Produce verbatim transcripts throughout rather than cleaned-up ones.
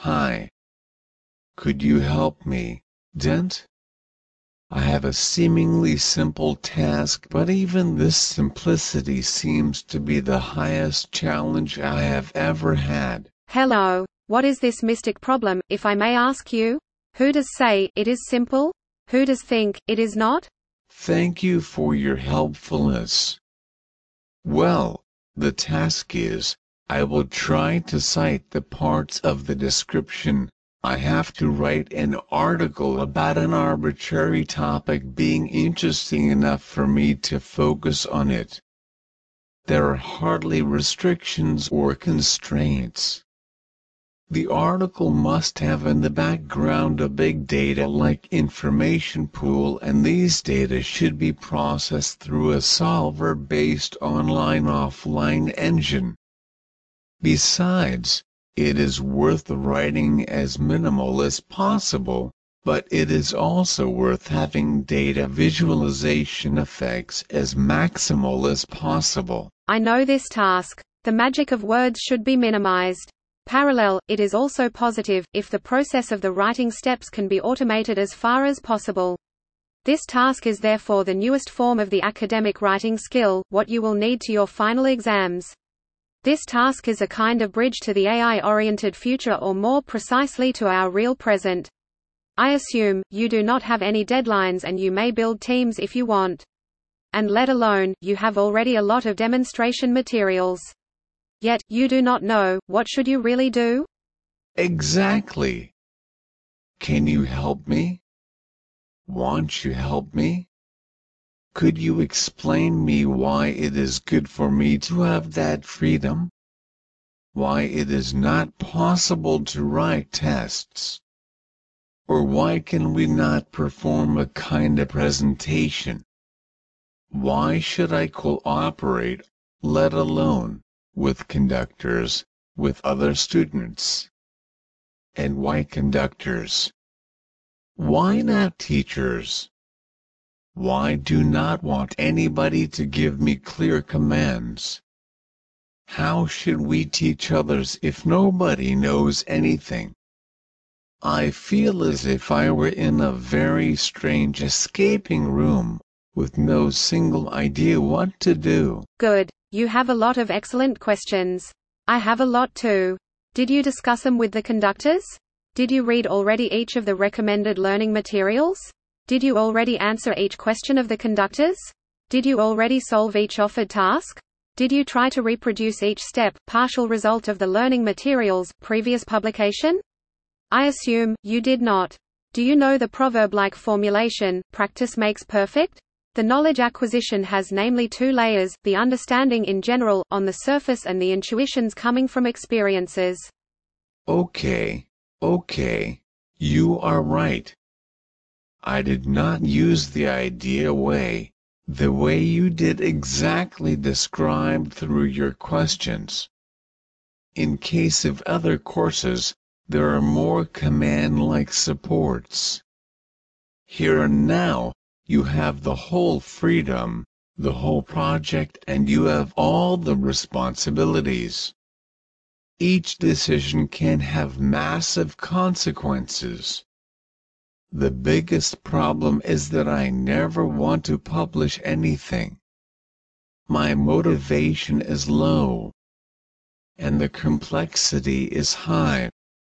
Hi. Could you help me, Dent? I have a seemingly simple task, but even this simplicity seems to be the highest challenge I have ever had. Hello. What is this mystic problem, if I may ask you? Who does say it is simple? Who does think it is not? Thank you for your helpfulness. Well, the task is, I will try to cite the parts of the description. I have to write an article about an arbitrary topic being interesting enough for me to focus on it. There are hardly restrictions or constraints. The article must have in the background a big data-like information pool, and these data should be processed through a solver-based online-offline engine. Besides, it is worth writing as minimal as possible, but it is also worth having data visualization effects as maximal as possible. I know this task. The magic of words should be minimized. Parallel, it is also positive, if the process of the writing steps can be automated as far as possible. This task is therefore the newest form of the academic writing skill, what you will need to your final exams. This task is a kind of bridge to the A I-oriented future, or more precisely to our real present. I assume, you do not have any deadlines and you may build teams if you want. And let alone, you have already a lot of demonstration materials. Yet, you do not know, what should you really do? Exactly. Can you help me? Won't you help me? Could you explain me why it is good for me to have that freedom? Why it is not possible to write tests? Or why can we not perform a kind of presentation? Why should I cooperate, let alone, with conductors, with other students? And why conductors? Why not teachers? Why do not want anybody to give me clear commands? How should we teach others if nobody knows anything? I feel as if I were in a very strange escaping room, with no single idea what to do. Good. You have a lot of excellent questions. I have a lot too. Did you discuss them with the conductors? Did you read already each of the recommended learning materials? Did you already answer each question of the conductors? Did you already solve each offered task? Did you try to reproduce each step, partial result of the learning materials, previous publication? I assume, you did not. Do you know the proverb-like formulation, practice makes perfect? The knowledge acquisition has namely two layers, the understanding in general, on the surface, and the intuitions coming from experiences. Okay, okay, you are right. I did not use the idea way, the way you did exactly described through your questions. In case of other courses, there are more command-like supports. Here and now, you have the whole freedom, the whole project, and you have all the responsibilities. Each decision can have massive consequences. The biggest problem is that I never want to publish anything. My motivation is low, and the complexity is high.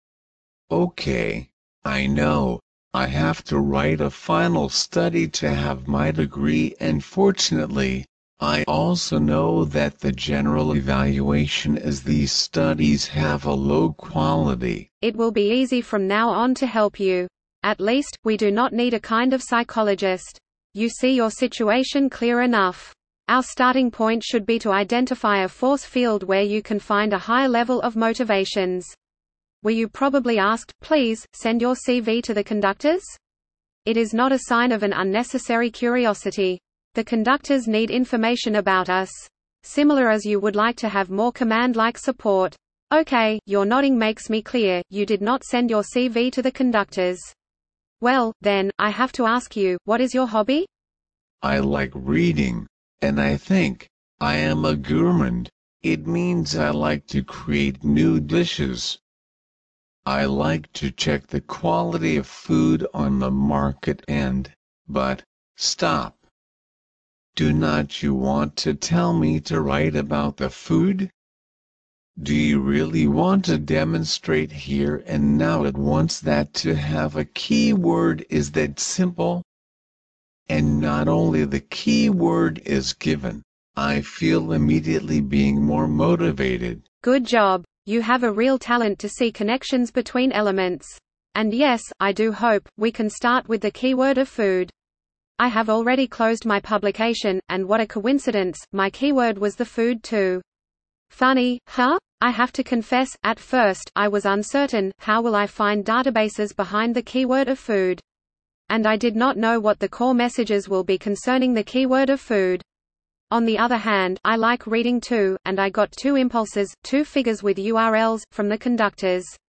Okay, I know, I have to write a final study to have my degree, and fortunately, I also know that the general evaluation is these studies have a low quality. It will be easy from now on to help you. At least, we do not need a kind of psychologist. You see your situation clear enough. Our starting point should be to identify a force field where you can find a high level of motivations. Were you probably asked, please, send your C V to the conductors? It is not a sign of an unnecessary curiosity. The conductors need information about us. Similar as you would like to have more command-like support. Okay, your nodding makes me clear, you did not send your C V to the conductors. Well, then, I have to ask you, what is your hobby? I like reading, and I think, I am a gourmand. It means I like to create new dishes. I like to check the quality of food on the market and, but, stop. Do not you want to tell me to write about the food? Do you really want to demonstrate here and now at once that to have a key word is that simple? And not only the key word is given, I feel immediately being more motivated. Good job. You have a real talent to see connections between elements. And yes, I do hope, we can start with the keyword of food. I have already closed my publication, and what a coincidence, my keyword was the food too. Funny, huh? I have to confess, at first, I was uncertain, how will I find databases behind the keyword of food? And I did not know what the core messages will be concerning the keyword of food. On the other hand, I like reading too, and I got two impulses, two figures with U R Ls, from the conductors.